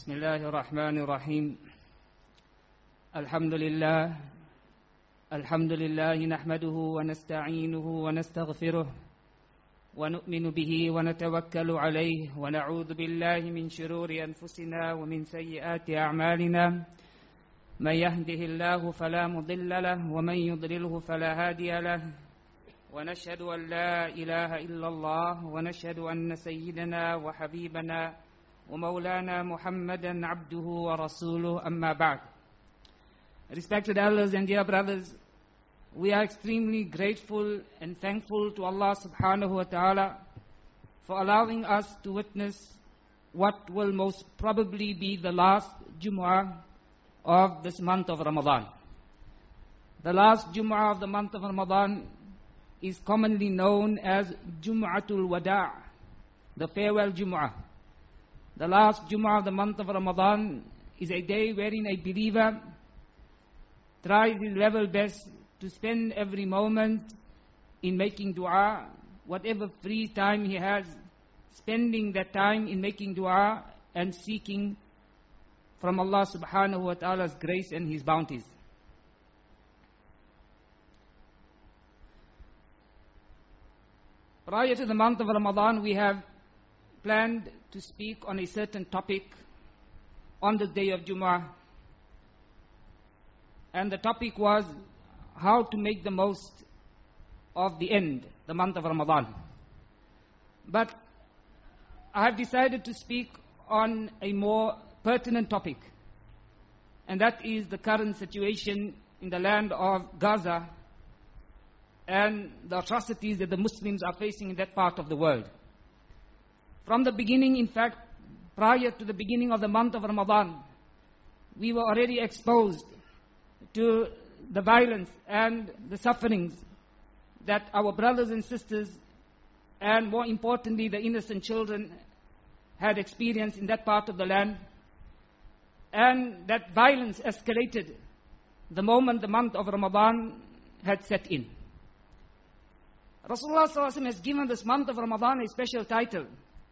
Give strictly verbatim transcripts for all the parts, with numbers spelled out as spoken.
بسم الله الرحمن الرحيم الحمد لله الحمد لله نحمده ونستعينه ونستغفره ونؤمن به ونتوكل عليه ونعوذ بالله من شرور أنفسنا ومن سيئات أعمالنا من يهده الله فلا مضل له ومن يضلله فلا هادي له ونشهد أن لا إله إلا الله ونشهد أن سيدنا وحبيبنا ومولانا محمدا عبده ورسوله أما بعد. Respected elders and dear brothers, we are extremely grateful and thankful to Allah subhanahu wa ta'ala for allowing us to witness what will most probably be the last Jumu'ah of this month of Ramadan. The last Jumu'ah of the month of Ramadan is commonly known as Jum'atul Wada', the farewell Jumu'ah. The last Jumu'ah of the month of Ramadan is a day wherein a believer tries his level best to spend every moment in making dua, whatever free time he has, spending that time in making dua and seeking from Allah subhanahu wa ta'ala's grace and His bounties. Prior to the month of Ramadan, we have planned to speak on a certain topic on the day of Jumu'ah. And the topic was how to make the most of the end, the month of Ramadan. But I have decided to speak on a more pertinent topic, and that is the current situation in the land of Gaza and the atrocities that the Muslims are facing in that part of the world. From the beginning, in fact, prior to the beginning of the month of Ramadan, we were already exposed to the violence and the sufferings that our brothers and sisters, and more importantly, the innocent children, had experienced in that part of the land. And that violence escalated the moment the month of Ramadan had set in. Rasulullah sallallahu alaihi wasallam has given this month of Ramadan a special title.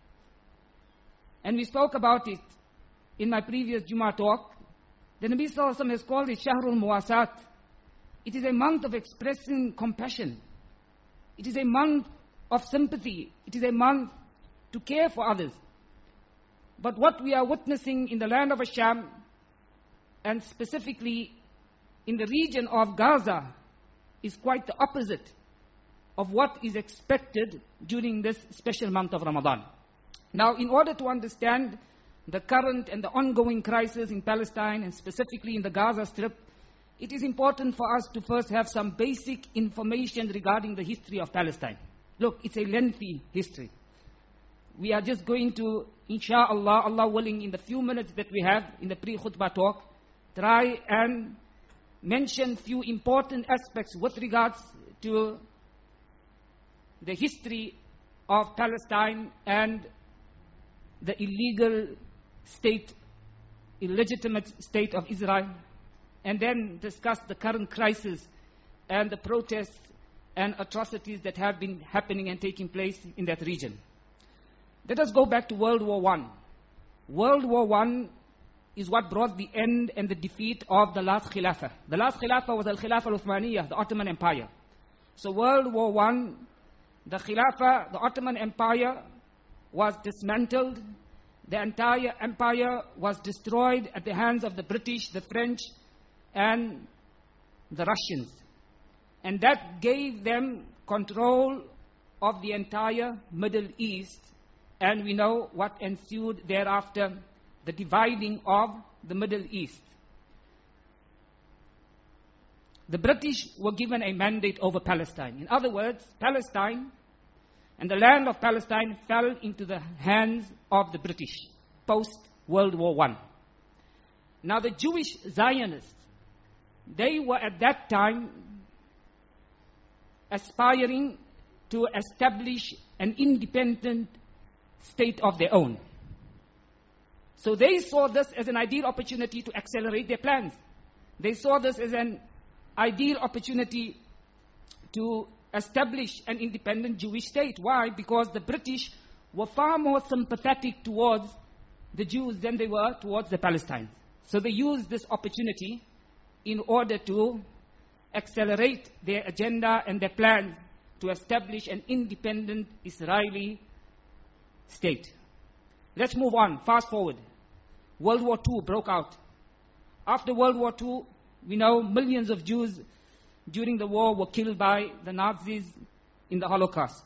And we spoke about it in my previous Jummah talk. The Nabi sallallahu alaihi wasallam has called it Shahrul Muwasat. It is a month of expressing compassion. It is a month of sympathy. It is a month to care for others. But what we are witnessing in the land of Asham, and specifically in the region of Gaza, is quite the opposite of what is expected during this special month of Ramadan. Now, in order to understand the current and the ongoing crisis in Palestine, and specifically in the Gaza Strip, it is important for us to first have some basic information regarding the history of Palestine. Look, it's a lengthy history. We are just going to, insha'Allah, Allah willing, in the few minutes that we have in the pre-khutbah talk, try and mention few important aspects with regards to the history of Palestine and the illegal state, illegitimate state of Israel, and then discuss the current crisis and the protests and atrocities that have been happening and taking place in that region. Let us go back to World War One. World War One is what brought the end and the defeat of the last Khilafah. The last Khilafah was Al-Khilafah Al-Uthmaniyah, the Ottoman Empire. So World War One, the Khilafah, the Ottoman Empire, was dismantled. The entire empire was destroyed at the hands of the British, the French, and the Russians. And that gave them control of the entire Middle East. And we know what ensued thereafter, the dividing of the Middle East. The British were given a mandate over Palestine. In other words, Palestine and the land of Palestine fell into the hands of the British post-World War One. Now the Jewish Zionists, they were at that time aspiring to establish an independent state of their own. So they saw this as an ideal opportunity to accelerate their plans. They saw this as an ideal opportunity to establish an independent Jewish state. Why? Because the British were far more sympathetic towards the Jews than they were towards the Palestinians. So they used this opportunity in order to accelerate their agenda and their plans to establish an independent Israeli state. Let's move on, fast forward. World War Two broke out. After World War Two, we know millions of Jews during the war were killed by the Nazis in the Holocaust.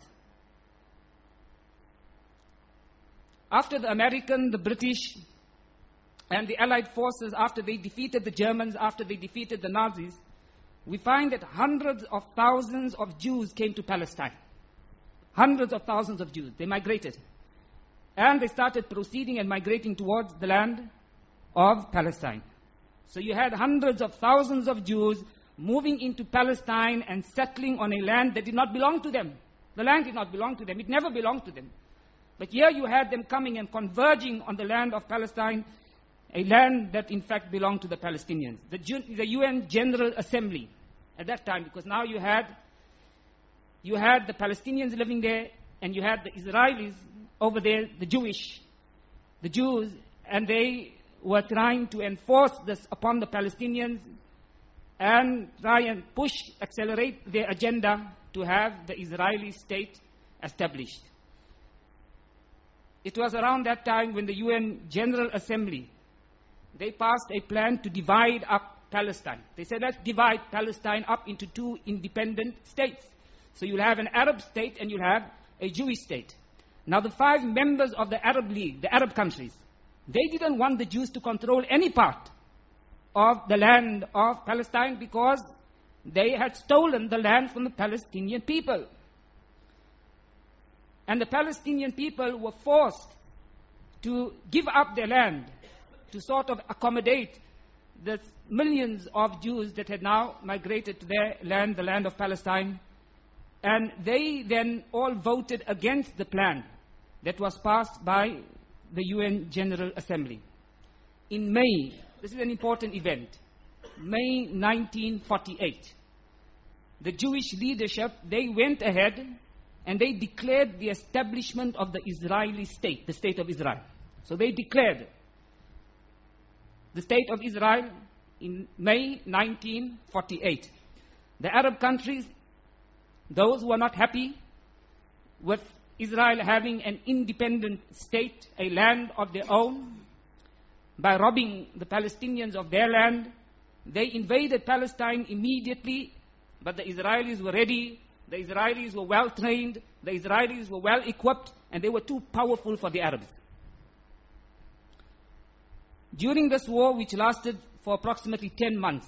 After the American, the British, and the Allied forces, after they defeated the Germans, after they defeated the Nazis, we find that hundreds of thousands of Jews came to Palestine. Hundreds of thousands of Jews. They migrated. And they started proceeding and migrating towards the land of Palestine. So you had hundreds of thousands of Jews moving into Palestine and settling on a land that did not belong to them. The land did not belong to them. It never belonged to them. But here you had them coming and converging on the land of Palestine, a land that in fact belonged to the Palestinians. The, the U N General Assembly at that time, because now you had, you had the Palestinians living there, and you had the Israelis over there, the Jewish, the Jews, and they were trying to enforce this upon the Palestinians and try and push, accelerate their agenda to have the Israeli state established. It was around that time when the U N General Assembly, they passed a plan to divide up Palestine. They said, let's divide Palestine up into two independent states. So you'll have an Arab state and you'll have a Jewish state. Now the five members of the Arab League, the Arab countries, they didn't want the Jews to control any part of the land of Palestine because they had stolen the land from the Palestinian people. And the Palestinian people were forced to give up their land to sort of accommodate the millions of Jews that had now migrated to their land, the land of Palestine. And they then all voted against the plan that was passed by the U N General Assembly. In May, this is an important event, May nineteen forty-eight, the Jewish leadership, they went ahead and they declared the establishment of the Israeli state, the state of Israel. So they declared the state of Israel in May nineteen forty-eight. The Arab countries, those who were not happy with Israel having an independent state, a land of their own, by robbing the Palestinians of their land, they invaded Palestine immediately, but the Israelis were ready, the Israelis were well trained, the Israelis were well equipped, and they were too powerful for the Arabs. During this war, which lasted for approximately ten months,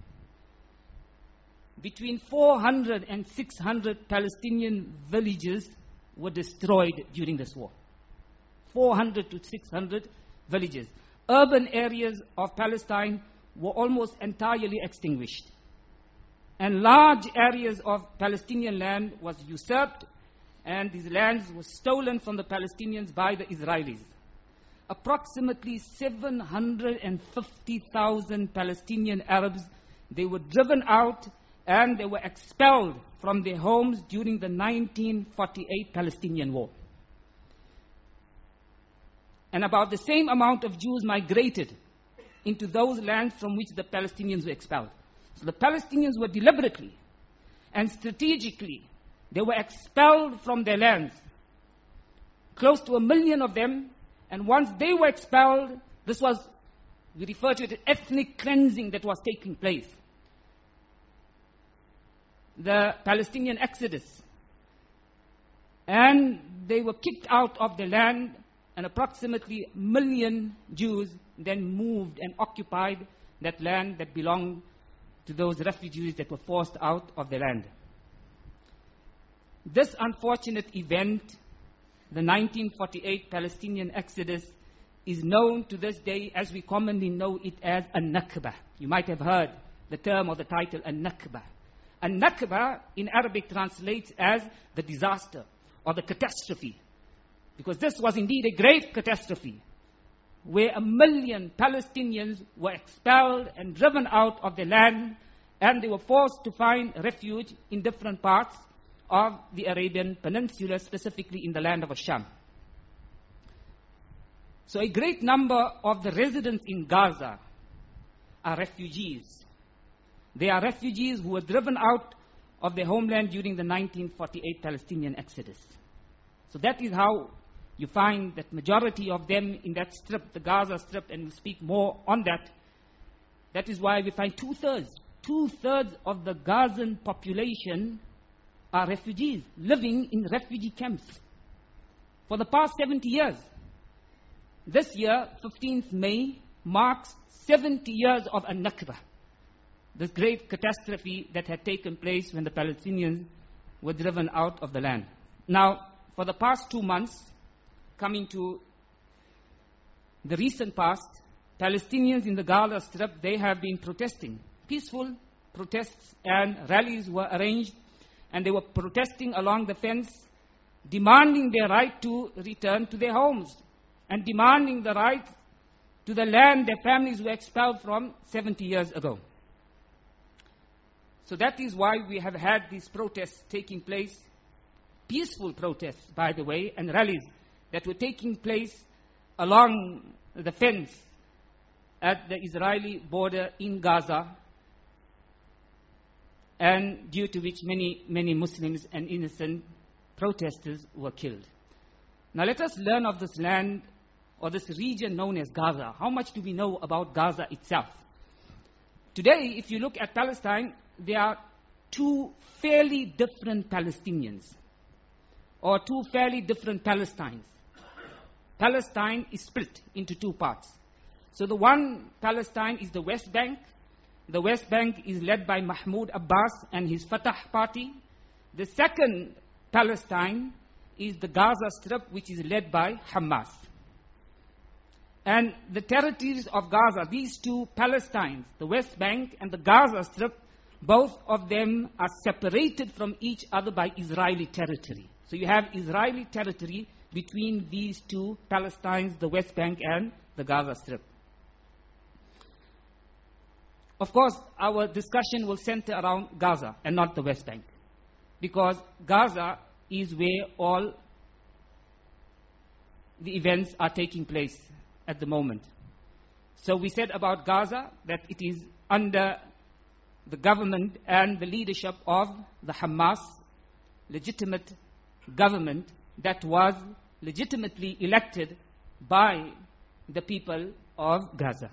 between four hundred and six hundred Palestinian villages were destroyed during this war. four hundred to six hundred villages. Urban areas of Palestine were almost entirely extinguished. And large areas of Palestinian land was usurped, and these lands were stolen from the Palestinians by the Israelis. Approximately seven hundred fifty thousand Palestinian Arabs, they were driven out and they were expelled from their homes during the nineteen forty-eight Palestinian War. And about the same amount of Jews migrated into those lands from which the Palestinians were expelled. So the Palestinians were deliberately and strategically, they were expelled from their lands. Close to a million of them. And once they were expelled, this was, we refer to it as ethnic cleansing that was taking place. The Palestinian exodus. And they were kicked out of the land, and approximately a million Jews then moved and occupied that land that belonged to those refugees that were forced out of the land. This unfortunate event, the nineteen forty-eight Palestinian exodus, is known to this day as we commonly know it as a Nakba. You might have heard the term or the title, a Nakba. A Nakba in Arabic translates as the disaster or the catastrophe. Because this was indeed a great catastrophe where a million Palestinians were expelled and driven out of the land, and they were forced to find refuge in different parts of the Arabian Peninsula, specifically in the land of Asham. So a great number of the residents in Gaza are refugees. They are refugees who were driven out of their homeland during the nineteen forty-eight Palestinian exodus. So that is how you find that majority of them in that strip, the Gaza Strip, and we'll speak more on that. That is why we find two-thirds, two-thirds of the Gazan population are refugees, living in refugee camps for the past seventy years. This year, fifteenth May, marks seventy years of An-Nakba, this great catastrophe that had taken place when the Palestinians were driven out of the land. Now, for the past two months, coming to the recent past, Palestinians in the Gaza Strip, they have been protesting. Peaceful protests and rallies were arranged, and they were protesting along the fence, demanding their right to return to their homes and demanding the right to the land their families were expelled from seventy years ago. So that is why we have had these protests taking place, peaceful protests, by the way, and rallies that were taking place along the fence at the Israeli border in Gaza, and due to which many, many Muslims and innocent protesters were killed. Now let us learn of this land, or this region known as Gaza. How much do we know about Gaza itself? Today, if you look at Palestine, there are two fairly different Palestinians, or two fairly different Palestines. Palestine is split into two parts. So the one Palestine is the West Bank. The West Bank is led by Mahmoud Abbas and his Fatah party. The second Palestine is the Gaza Strip, which is led by Hamas. And the territories of Gaza, these two Palestines, the West Bank and the Gaza Strip, both of them are separated from each other by Israeli territory. So you have Israeli territory between these two Palestines, the West Bank and the Gaza Strip. Of course, our discussion will center around Gaza and not the West Bank, because Gaza is where all the events are taking place at the moment. So we said about Gaza that it is under the government and the leadership of the Hamas legitimate government that was legitimately elected by the people of Gaza.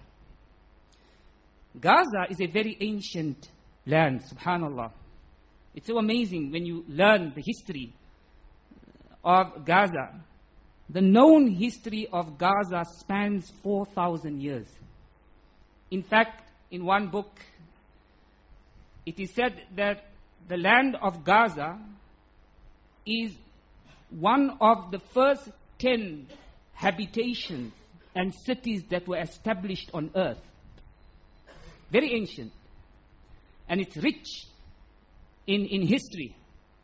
Gaza is a very ancient land, subhanallah. It's so amazing when you learn the history of Gaza. The known history of Gaza spans four thousand years. In fact, in one book, it is said that the land of Gaza is one of the first ten habitations and cities that were established on earth. Very ancient. And it's rich in, in history.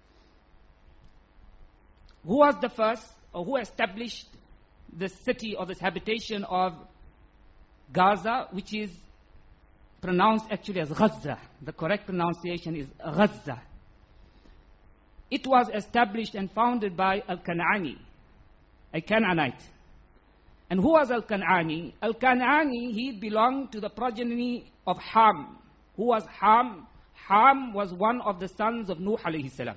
Who was the first, or who established the city or this habitation of Gaza, which is pronounced actually as Gaza? The correct pronunciation is Gaza. It was established and founded by Al-Kan'ani, a Canaanite. And who was Al-Kan'ani? Al-Kan'ani, he belonged to the progeny of Ham. Who was Ham? Ham was one of the sons of Nuh alayhi salam.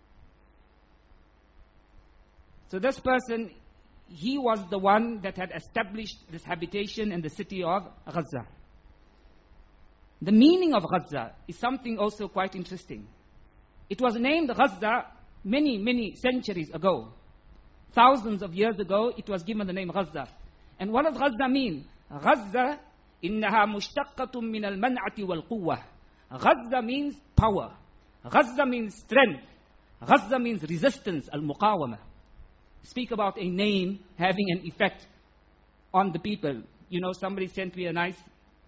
So this person, he was the one that had established this habitation in the city of Gaza. The meaning of Gaza is something also quite interesting. It was named Gaza many, many centuries ago. Thousands of years ago, it was given the name Gaza. And what does Gaza mean? Gaza, إنها مشتقة من المنعة والقوة. Gaza means power. Gaza means strength. Gaza means resistance, al-muqawama. Speak about a name having an effect on the people. You know, somebody sent me a nice,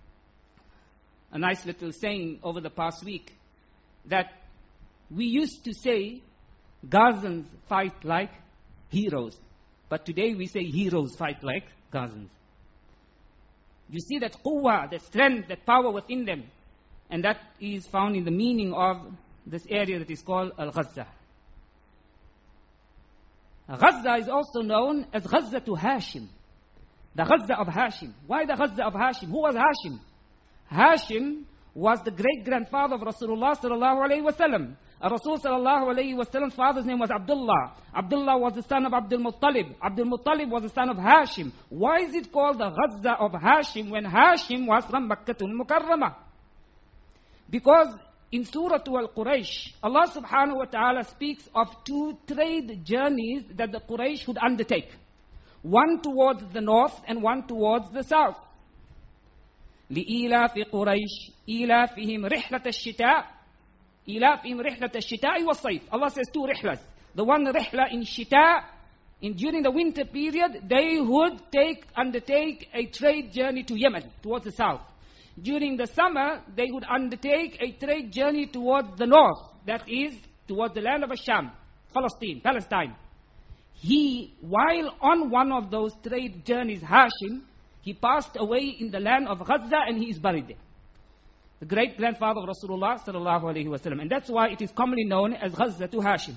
a nice little saying over the past week that we used to say Gazans fight like heroes, but today we say heroes fight like Gazans. You see that quwwah, that strength, that power within them, and that is found in the meaning of this area that is called Al-Gaza. Gaza is also known as Gaza to Hashim. The Gaza of Hashim. Why the Gaza of Hashim? Who was Hashim? Hashim was the great-grandfather of Rasulullah sallallahu alayhi wa sallam. Rasul sallallahu alayhi wa sallam's father's name was Abdullah. Abdullah was the son of Abdul Muttalib. Abdul Muttalib was the son of Hashim. Why is it called the Gaza of Hashim when Hashim was from Makkatul Mukarramah? Because in Surah Al-Quraysh, Allah subhanahu wa ta'ala speaks of two trade journeys that the Quraysh would undertake. One towards the north and one towards the south. لِإِيلَافِ قُرَيْشِ إِيلَافِهِمْ رِحْلَةَ الشِّتَاءِ إِيلَافِهِمْ رِحْلَةَ الشِّتَاءِ وَالصَّيْفِ. Allah says two rihlas. The one rihla in shita, in during the winter period, they would take, undertake a trade journey to Yemen, towards the south. During the summer, they would undertake a trade journey towards the north, that is, towards the land of Asham, Palestine, Palestine. He, while on one of those trade journeys, Hashim, he passed away in the land of Gaza and he is buried there. The great-grandfather of Rasulullah sallallahu alayhi wa sallam. And that's why it is commonly known as Gaza to Hashim.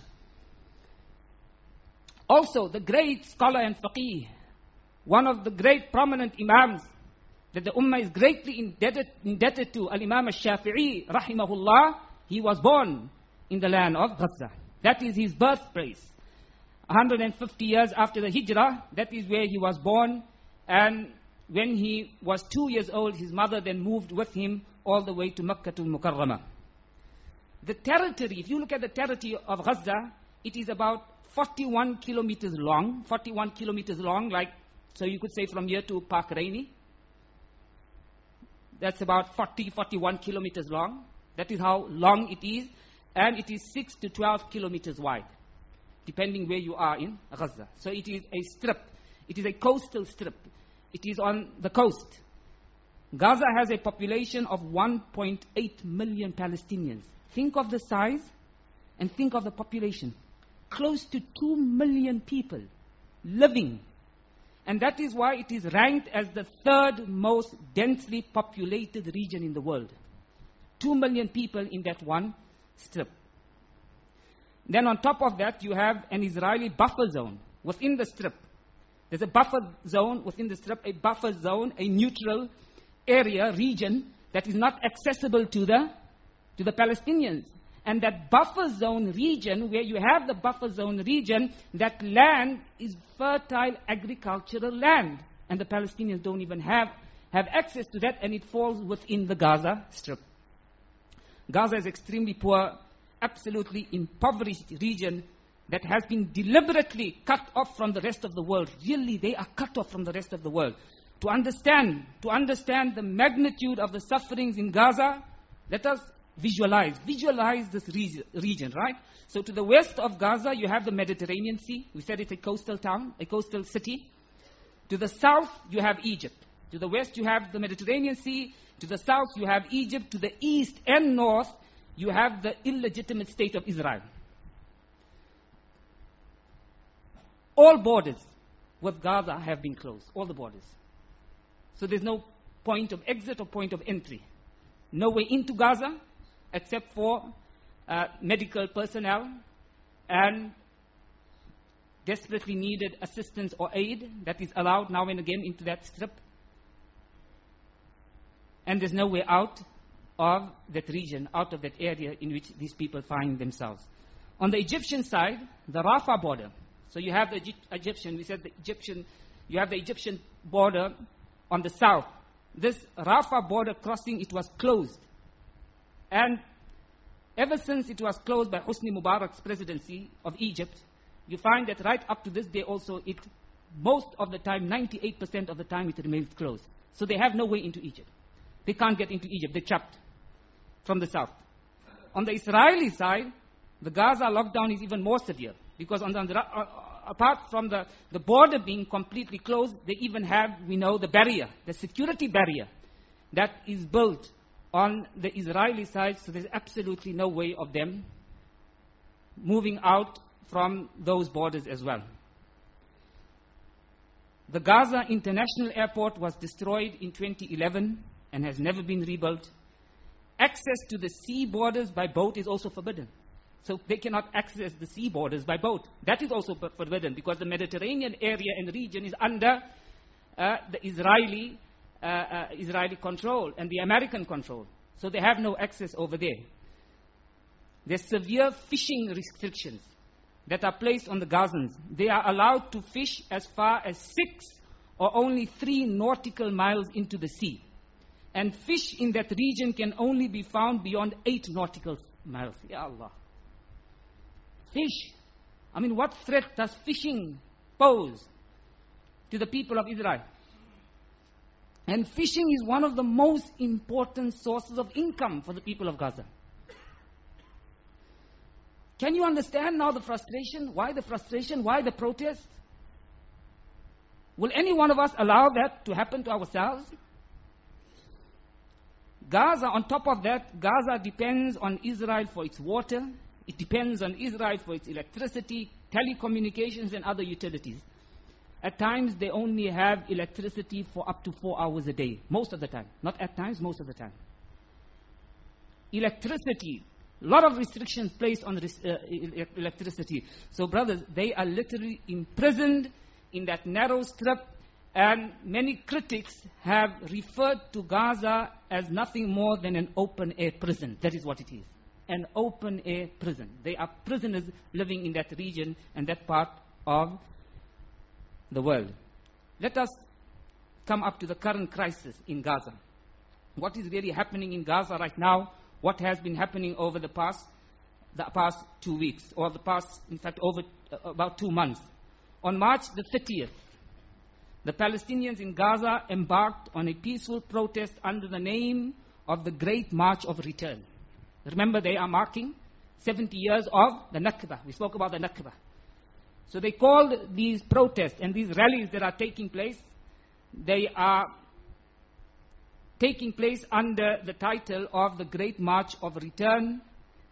Also, the great scholar and faqih, one of the great prominent imams that the ummah is greatly indebted, indebted to, Al-Imam al-Shafi'i, rahimahullah, he was born in the land of Gaza. That is his birthplace. one hundred fifty years after the hijrah, that is where he was born. And when he was two years old, his mother then moved with him all the way to Makkatul Mukarramah. The territory, if you look at the territory of Gaza, it is about forty-one kilometers long, forty-one kilometers long, like, so you could say from here to Park Raini. That's about forty, forty-one kilometers long. That is how long it is. And it is six to twelve kilometers wide, depending where you are in Gaza. So it is a strip. It is a coastal strip. It is on the coast. Gaza has a population of one point eight million Palestinians. Think of the size and think of the population. Close to two million people living. And that is why it is ranked as the third most densely populated region in the world. Two million people in that one strip. Then on top of that, you have an Israeli buffer zone within the strip. There's a buffer zone within the strip, a buffer zone, a neutral area, region, that is not accessible to the, to the Palestinians. And that buffer zone region, where you have the buffer zone region, that land is fertile agricultural land. And the Palestinians don't even have, have access to that, and it falls within the Gaza Strip. Gaza is extremely poor, absolutely impoverished region that has been deliberately cut off from the rest of the world. Really, they are cut off from the rest of the world. To understand, to understand the magnitude of the sufferings in Gaza, let us visualize, visualize this region, region, right? So to the west of Gaza, you have the Mediterranean Sea. We said it's a coastal town, a coastal city. To the south, you have Egypt. To the west, you have the Mediterranean Sea. To the south, you have Egypt. To the east and north, you have the illegitimate state of Israel. All borders with Gaza have been closed, all the borders. So there's no point of exit or point of entry. No way into Gaza, except for uh, medical personnel and desperately needed assistance or aid that is allowed now and again into that strip. And there's no way out of that region, out of that area in which these people find themselves. On the Egyptian side, the Rafah border. So you have the Egyptian, we said the Egyptian, you have the Egyptian border on the south. This Rafah border crossing, it was closed. And ever since it was closed by Hosni Mubarak's presidency of Egypt, you find that right up to this day also, it most of the time, ninety-eight percent of the time, it remains closed. So they have no way into Egypt. They can't get into Egypt. They're trapped from the south. On the Israeli side, the Gaza lockdown is even more severe. Because on the, uh, apart from the, the border being completely closed, they even have, we know, the barrier, the security barrier that is built on the Israeli side. So there's absolutely no way of them moving out from those borders as well. The Gaza International Airport was destroyed in twenty eleven and has never been rebuilt. Access to the sea borders by boat is also forbidden. So they cannot access the sea borders by boat. That is also forbidden because the Mediterranean area and region is under, uh, the Israeli, uh, uh, Israeli control and the American control. So they have no access over there. There's severe fishing restrictions that are placed on the Gazans. They are allowed to fish as far as six or only three nautical miles into the sea. And fish in that region can only be found beyond eight nautical miles. Ya Allah. Fish. I mean, what threat does fishing pose to the people of Israel? And fishing is one of the most important sources of income for the people of Gaza. Can you understand now the frustration? Why the frustration? Why the protest? Will any one of us allow that to happen to ourselves? Gaza, on top of that, Gaza depends on Israel for its water. It depends on Israel for its electricity, telecommunications, and other utilities. At times, they only have electricity for up to four hours a day. Most of the time. Not at times, most of the time. Electricity. A lot of restrictions placed on uh, electricity. So, brothers, they are literally imprisoned in that narrow strip. And many critics have referred to Gaza as nothing more than an open-air prison. That is what it is. An open-air prison. They are prisoners living in that region and that part of the world. Let us come up to the current crisis in Gaza. What is really happening in Gaza right now? What has been happening over the past, the past two weeks, or the past, in fact, over uh, about two months? On March the thirtieth, the Palestinians in Gaza embarked on a peaceful protest under the name of the Great March of Return. Remember, they are marking seventy years of the Nakba. We spoke about the Nakba. So they called these protests and these rallies that are taking place, they are taking place under the title of the Great March of Return,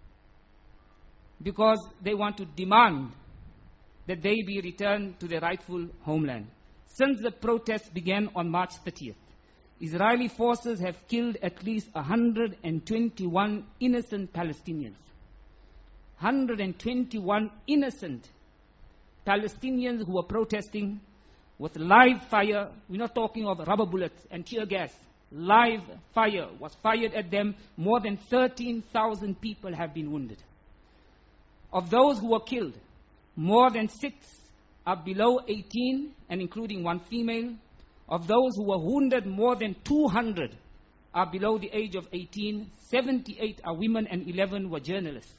because they want to demand that they be returned to their rightful homeland. Since the protests began on March thirtieth, Israeli forces have killed at least one hundred twenty-one innocent Palestinians. one hundred twenty-one innocent Palestinians who were protesting with live fire. We're not talking of rubber bullets and tear gas. Live fire was fired at them. More than thirteen thousand people have been wounded. Of those who were killed, more than six are below eighteen, and including one female. Of those who were wounded, more than two hundred are below the age of eighteen. seventy-eight are women and eleven were journalists.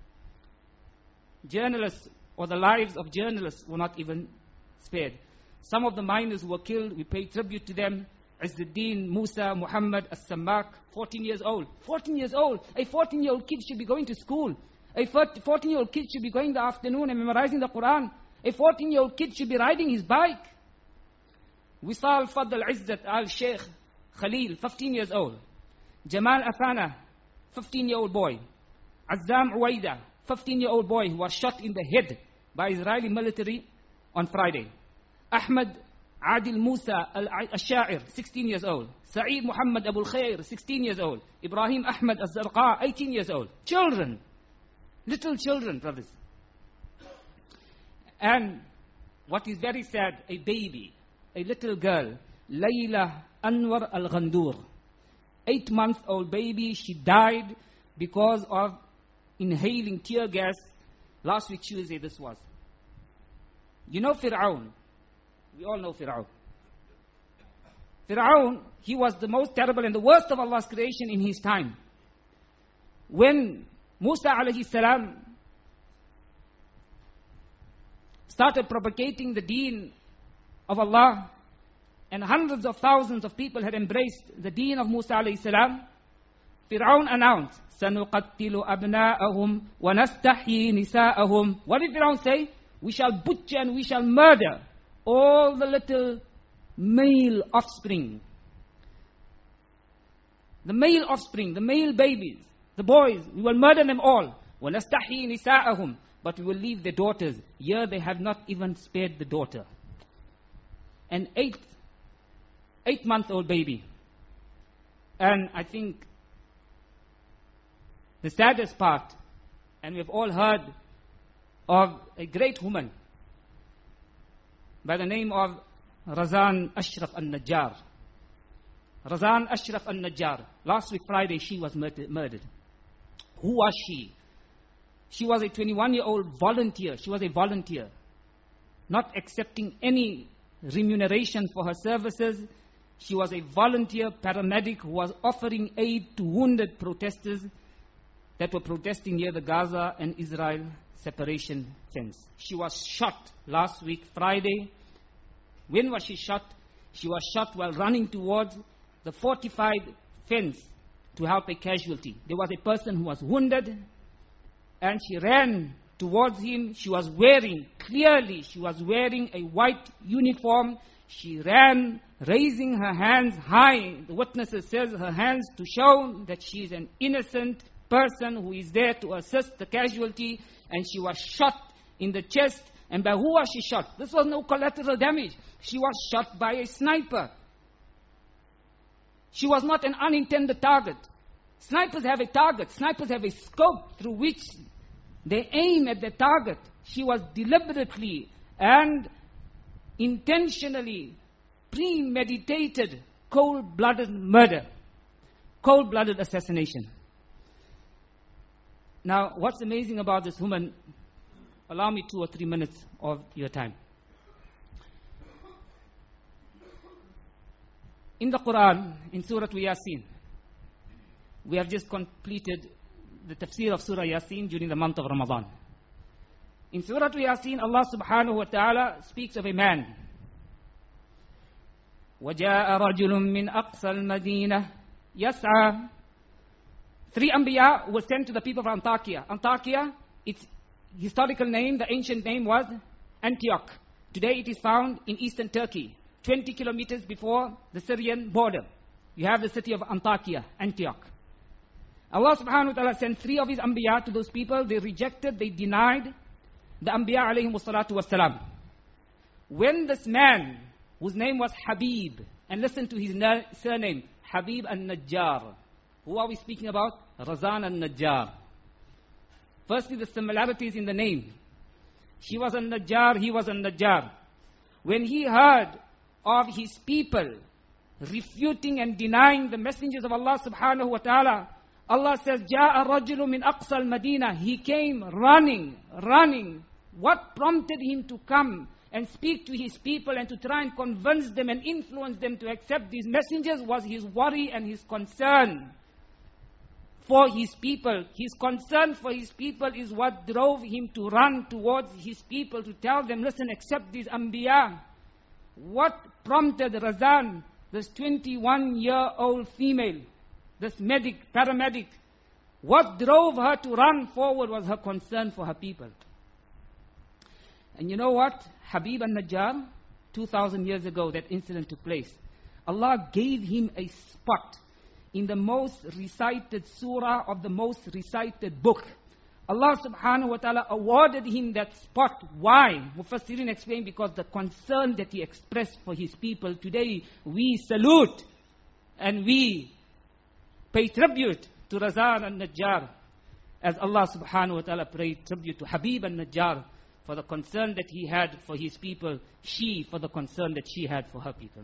Journalists, or the lives of journalists, were not even spared. Some of the miners who were killed, we pay tribute to them. Izzuddin Musa Muhammad As-Sammak, fourteen years old. fourteen years old. A fourteen-year-old kid should be going to school. A fourteen-year-old kid should be going in the afternoon and memorizing the Quran. A fourteen-year-old kid should be riding his bike. Wisal Fadl Izzat Al-Sheikh Khalil, fifteen years old. Jamal Afana, fifteen-year-old boy. Azzam Uwaida, fifteen-year-old boy who was shot in the head by Israeli military on Friday. Ahmed Adil Musa Al-Sha'ir, sixteen years old. Sa'id Muhammad Abu Khair, sixteen years old. Ibrahim Ahmed Az-Zarqa, eighteen years old. Children. Little children, brothers. And what is very sad, a baby, a little girl, Layla Anwar Al-Ghandur, eight-month-old baby, she died because of inhaling tear gas. Last week Tuesday this was. You know Fir'aun. We all know Fir'aun. Fir'aun, he was the most terrible and the worst of Allah's creation in his time. When Musa alayhi salam started propagating the deen of Allah, and hundreds of thousands of people had embraced the deen of Musa alayhi salam, Fir'aun announced, سَنُقَتِّلُ أَبْنَاءَهُمْ وَنَسْتَحْيِي نِسَاءَهُمْ. What did Fir'aun say? We shall butcher and we shall murder all the little male offspring. The male offspring, the male babies, the boys, we will murder them all. وَنَسْتَحْيِي نِسَاءَهُمْ. But we will leave the daughters. Here they have not even spared the daughter. An eight, eight-month-old baby. And I think the saddest part, and we've all heard of a great woman by the name of Razan Ashraf al-Najjar. Razan Ashraf al-Najjar. Last week Friday she was murdered. Who was she? She was a twenty-one-year-old volunteer. She was a volunteer, not accepting any remuneration for her services. She was a volunteer paramedic who was offering aid to wounded protesters that were protesting near the Gaza and Israel separation fence. She was shot last week, Friday. When was she shot? She was shot while running towards the fortified fence to help a casualty. There was a person who was wounded, and she ran towards him. She was wearing, clearly, she was wearing a white uniform. She ran, raising her hands high. The witnesses says her hands to show that she is an innocent person who is there to assist the casualty. And she was shot in the chest. And by who was she shot? This was no collateral damage. She was shot by a sniper. She was not an unintended target. Snipers have a target. Snipers have a scope through which they aim at the target. She was deliberately and intentionally premeditated, cold-blooded murder, cold-blooded assassination. Now, what's amazing about this woman, allow me two or three minutes of your time. In the Quran, in Surah Yasin, we have just completed the tafsir of Surah Yasin during the month of Ramadan. In Surah Yasin, Allah subhanahu wa ta'ala speaks of a man. وَجَاءَ رَجُلٌ مِّنْ أَقْصَى الْمَدِينَةِ يَسْعَى. Three Anbiya were sent to the people of Antakya. Antakya, its historical name, the ancient name was Antioch. Today it is found in eastern Turkey, twenty kilometers before the Syrian border. You have the city of Antakya, Antioch. Allah subhanahu wa ta'ala sent three of his Anbiya to those people. They rejected, they denied the Anbiya alayhi wassalatu wassalam. When this man, whose name was Habib, and listen to his surname, Habib al-Najjar. Who are we speaking about? Razan al-Najjar. Firstly, the similarities in the name. She was al-Najjar, he was al-Najjar. When he heard of his people refuting and denying the messengers of Allah subhanahu wa ta'ala, Allah says, جَاءَ الرَّجُلُ مِنْ أَقْصَى الْمَدِينَةِ. He came running, running. What prompted him to come and speak to his people and to try and convince them and influence them to accept these messengers was his worry and his concern for his people. His concern for his people is what drove him to run towards his people to tell them, listen, accept these Anbiya. What prompted Razan, this twenty-one-year-old female, this medic, paramedic, what drove her to run forward was her concern for her people. And you know what? Habib al-Najjar, two thousand years ago, that incident took place. Allah gave him a spot in the most recited surah of the most recited book. Allah subhanahu wa ta'ala awarded him that spot. Why? Mufassirin explained, because the concern that he expressed for his people. Today, we salute and we pay tribute to Razan al-Najjar, as Allah subhanahu wa ta'ala paid tribute to Habib al-Najjar for the concern that he had for his people, she for the concern that she had for her people.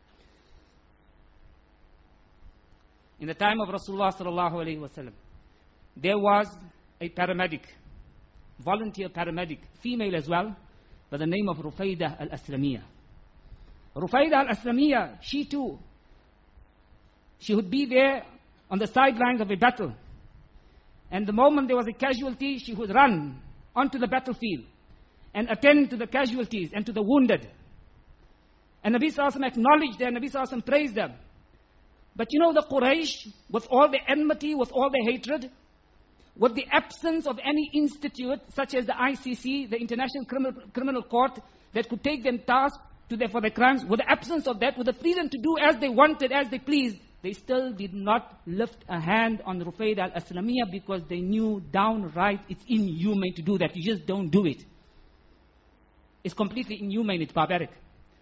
In the time of Rasulullah sallallahu alayhi wa sallam, there was a paramedic, volunteer paramedic, female as well, by the name of Rufaidah al-Aslamiyah. Rufaidah al-Aslamiyah, she too, she would be there on the sidelines of a battle. And the moment there was a casualty, she would run onto the battlefield and attend to the casualties and to the wounded. And Nabi Sallallahu Alaihi Wasallam acknowledged them, Nabi Sallallahu Alaihi Wasallam praised them. But you know the Quraysh, with all the enmity, with all the hatred, with the absence of any institute such as the I C C, the International Criminal, Criminal Court, that could take them task to their, for their crimes, with the absence of that, with the freedom to do as they wanted, as they pleased, they still did not lift a hand on Rufaidah al-Aslamiyah, because they knew downright it's inhumane to do that. You just don't do it. It's completely inhumane, it's barbaric.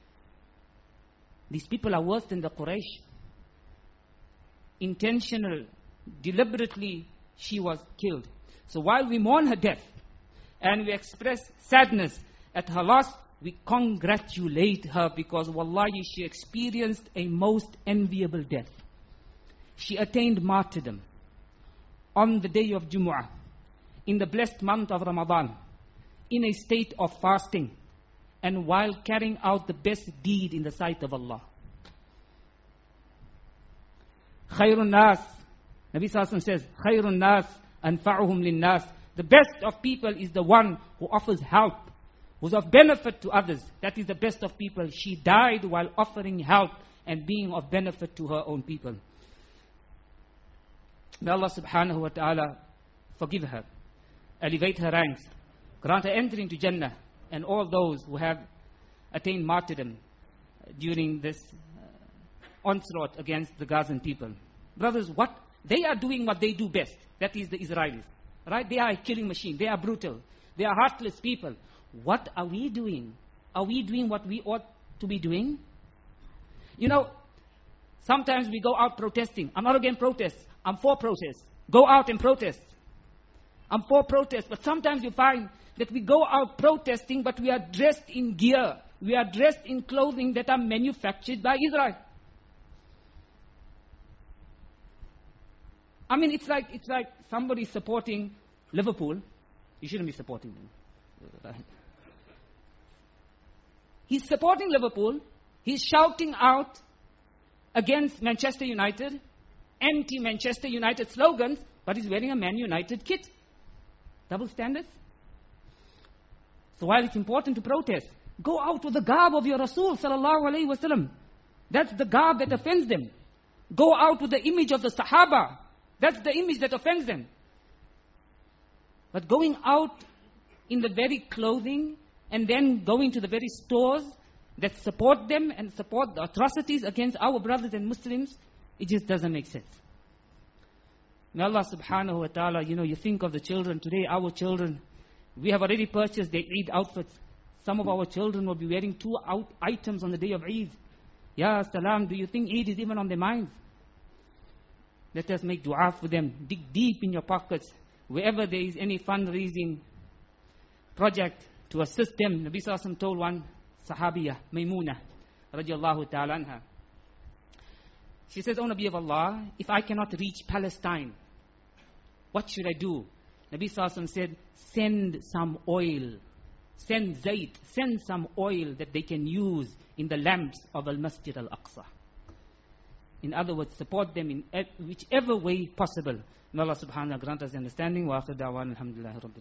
These people are worse than the Quraysh. Intentional, deliberately, she was killed. So while we mourn her death and we express sadness at her loss, we congratulate her because wallahi she experienced a most enviable death. She attained martyrdom on the day of Jumu'ah, in the blessed month of Ramadan, in a state of fasting, and while carrying out the best deed in the sight of Allah. Khairun nas, Nabi Sallallahu Alaihi Wasallam says, Khairun nas anfa'uhum lin nas. The best of people is the one who offers help, who's of benefit to others. That is the best of people. She died while offering help and being of benefit to her own people. May Allah subhanahu wa ta'ala forgive her, elevate her ranks, grant her entry into Jannah, and all those who have attained martyrdom during this uh, onslaught against the Gazan people. Brothers, what they are doing what they do best. That is the Israelis. Right? They are a killing machine. They are brutal. They are heartless people. What are we doing? Are we doing what we ought to be doing? You know, sometimes we go out protesting. I'm not against protests. I'm for protests. Go out and protest. I'm for protests. But sometimes you find that we go out protesting, but we are dressed in gear. We are dressed in clothing that are manufactured by Israel. I mean, it's like it's like somebody supporting Liverpool. You shouldn't be supporting them. He's supporting Liverpool. He's shouting out against Manchester United, anti-Manchester United slogans, but he's wearing a Man United kit. Double standards. So while it's important to protest, go out with the garb of your Rasul sallallahu alaihi wasallam. That's the garb that offends them. Go out with the image of the Sahaba. That's the image that offends them. But going out in the very clothing and then going to the very stores that support them and support the atrocities against our brothers and Muslims, it just doesn't make sense. May Allah subhanahu wa ta'ala, you know, you think of the children today, our children, we have already purchased their Eid outfits. Some of our children will be wearing two out items on the day of Eid. Ya salam, do you think Eid is even on their minds? Let us make dua for them. Dig deep in your pockets. Wherever there is any fundraising project to assist them. Nabi Sallallahu Alaihi Wasallam told one Sahabiya, Maymuna, radiallahu ta'ala anha. She says, O Nabi of Allah, if I cannot reach Palestine, what should I do? Nabi Sallallahu Alaihi Wasallam said, send some oil. Send zayt. Send some oil that they can use in the lamps of Al-Masjid Al-Aqsa. In other words, support them in whichever way possible. May Allah subhanahu wa ta'ala grant us understanding. Wa akhir da'wan alhamdulillah rabbil